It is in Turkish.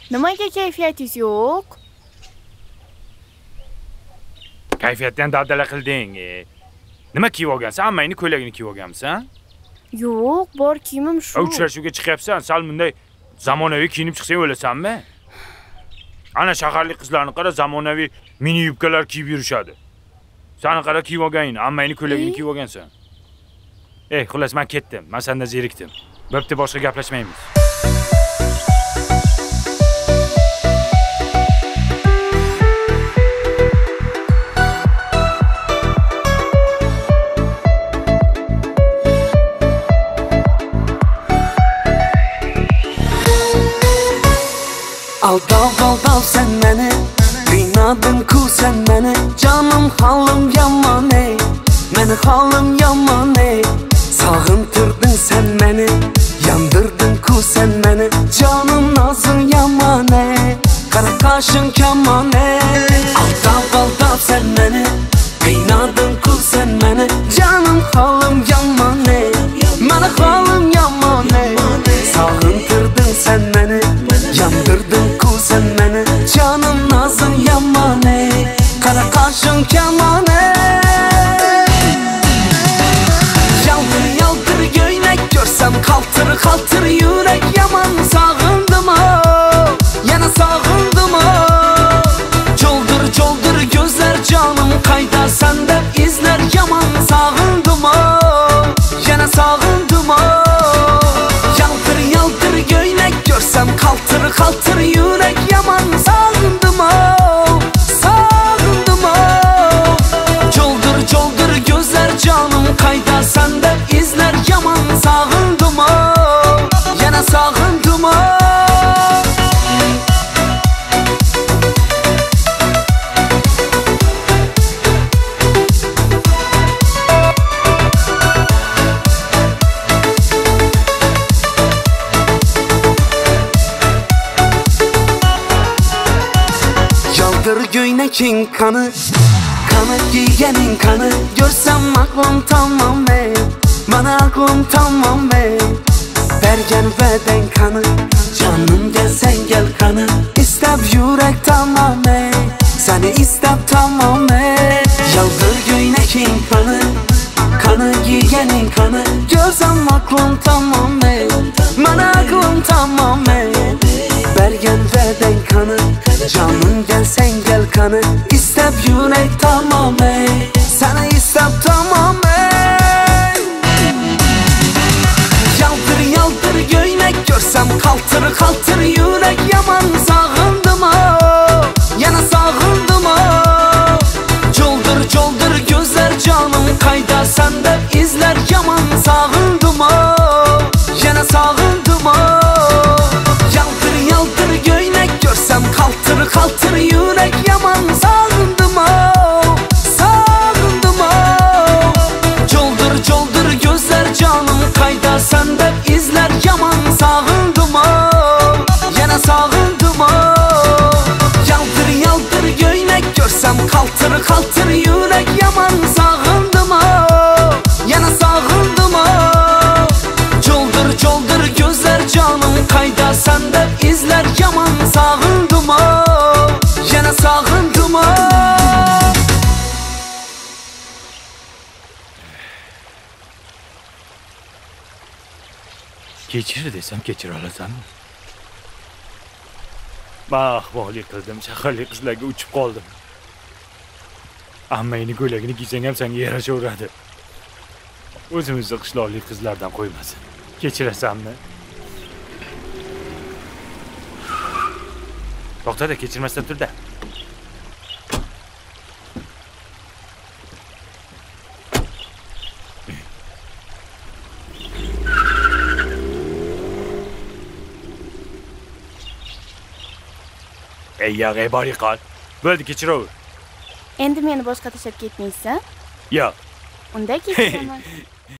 Nimaga kayfiyatingiz yo'q? Kayfiyatdan dabdala qilding. Nima kiyib olgansan? Ammangning ko'ylagini kiyib olganmisan? Yo'q, bor kiyimim shu. Uchrashuvga chiqyapsan, sal bunday zamonaviy kiyinib chiqsang o'lasanmi? Ana shaharlik qizlarni qara, zamonaviy mini yubkalar kiyib yurishadi. Seni qara kiyib olganing, ammangning ko'ylagini kiyib olgansan. Xullas men ketdim. Men sendan zerikdim. Bo'pti, boshqa gaplashmaymiz. Aldav sen beni, kıynadın ku sen beni. Canım halım yaman ey, meni halım yaman ey. Sağıntırdın sen beni, yandırdın ku sen beni. Canım nazın yaman ey, kara kaşın keman ey. Aldav sen beni, kıynadın ku sen beni. Canım halım yaman ey, meni halım yaman ey. Sağıntırdın sen beni, yandırdın ku sen beni. Canım nazın yaman ey, kara kaşın keman ey. Yaldır göynek görsem kaltır yürek. Yaman sağındım o, yana sağındım o. Coldur gözler canım kayda sende izler. Yaman sağındım o, yana sağındım o. Yaldır göynek görsem kaltır yürek. Yaman sağındım o, sağındım o. Coldur gözler canım kayda sende izler. Yaman sağındım o, yana sağındım o. Yaldır göynekin kanı, kanı giyenin kanı. Görsem aklım tamam ey, bana aklım tamam ey. Bergen beden kanı, canım gel sen gel kanı. İstep yürek tamam ey, seni istep tamam ey. Yaldır göynekin kanı, kanı giyenin kanı. Görsem aklım tamam ey, bana aklım tamam ey. Bergen beden kanı, canım gel sen gel kanı. İstep yürek tamam ey, sana istep tamam ey. Yaldır göynek görsem kaltır yürek. Yaman sağındım o, yana sağındım o. Coldur gözler canım kayda sende izler. Yaman sağındım o, yana sağındım o. Yaldır göynek görsem kaltır yürek. Yaman sağındım o, sağındım o. Coldur gözler canım kayda sende izler. Yaman sağındım o, yana sağındım o. Yaldır göynek görsem kaltır yürek. Yaman sağındım o, yana sağındım o. Coldur gözler canım kayda sende izler. Yaman sağındım o, yana sağındım o. Kechir desam kechira olasanmi? Bahvolik qildim, shaharlik qizlarga uchib qoldim. Ammangning ko'ylagini kiysang ham senga yarashaveradi. O'zimizni qishloqlik qizlardan qo'ymasin. Kechirasanmi? To'xta-da, kechirmasdan tur-da. Yog'iy bor qol. Bo'ldi, kechiraver. Endi meni boshqa tashlab ketmaysan? Yo'q. Unda kechiraman.